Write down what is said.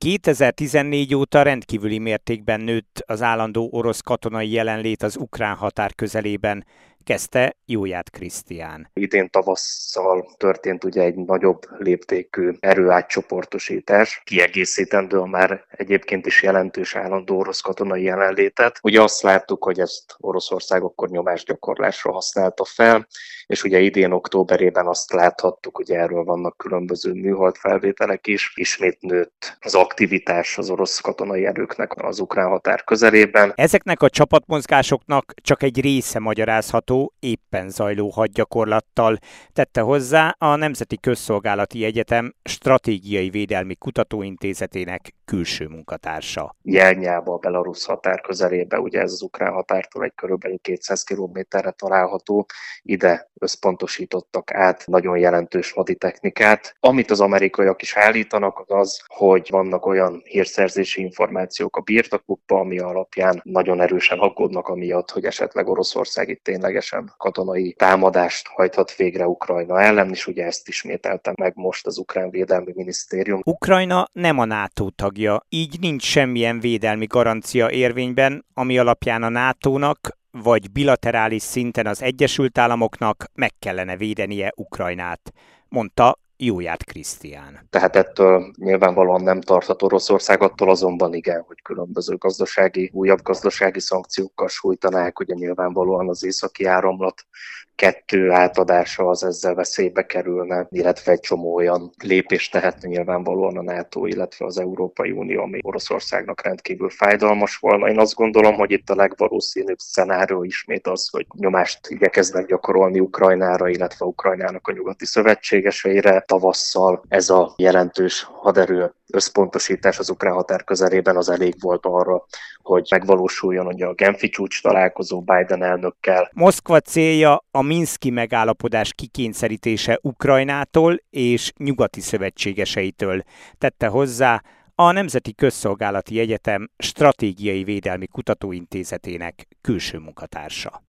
2014 óta rendkívüli mértékben nőtt az állandó orosz katonai jelenlét az ukrán határ közelében, kezdte Jóját Krisztián. Idén tavasszal történt ugye egy nagyobb léptékű erőátcsoportosítás, kiegészítendő a már egyébként is jelentős állandó orosz katonai jelenlétet. Ugye azt láttuk, hogy ezt Oroszország akkor nyomásgyakorlásra használta fel, és ugye idén októberében azt láthattuk, hogy erről vannak különböző műhold felvételek is. Ismét nőtt az aktivitás az orosz katonai erőknek az ukrán határ közelében. Ezeknek a csapatmozgásoknak csak egy része magyarázható éppen zajló hadgyakorlattal, tette hozzá a Nemzeti Közszolgálati Egyetem Stratégiai Védelmi Kutatóintézetének külső munkatársa. Jelnyába, a belarusz határ közelébe, ugye ez az ukrán határtól egy körülbelül 200 kilométerre található, ide összpontosítottak át nagyon jelentős haditechnikát. Amit az amerikaiak is állítanak, az, hogy vannak olyan hírszerzési információk a birtokukban, ami alapján nagyon erősen aggódnak amiatt, hogy esetleg Oroszország itt ténylegesen katonai támadást hajthat végre Ukrajna ellen, és ugye ezt ismételte meg most az ukrán védelmi minisztérium. Ukrajna nem a NATO tagja, így nincs semmilyen védelmi garancia érvényben, ami alapján a NATO-nak vagy bilaterális szinten az Egyesült Államoknak meg kellene védenie Ukrajnát, mondta Jóját Krisztián. Tehát ettől nyilvánvalóan nem tarthat Oroszország, attól azonban igen, hogy különböző újabb gazdasági szankciókkal sújtanák, ugye nyilvánvalóan az északi áramlat 2 átadása az ezzel veszélybe kerülne, illetve egy csomó olyan lépést tehetne nyilvánvalóan a NATO, illetve az Európai Unió, ami Oroszországnak rendkívül fájdalmas volna. Én azt gondolom, hogy itt a legvalószínűbb szenárió ismét az, hogy nyomást igyekeznek gyakorolni Ukrajnára, illetve Ukrajnának a nyugati szövetségeseire. Tavasszal ez a jelentős haderő összpontosítás az ukrán határ közelében az elég volt arra, hogy megvalósuljon ugye a Genfi csúcs találkozó Biden elnökkel. Moszkva célja a minszki megállapodás kikényszerítése Ukrajnától és nyugati szövetségeseitől, tette hozzá a Nemzeti Közszolgálati Egyetem Stratégiai Védelmi Kutatóintézetének külső munkatársa.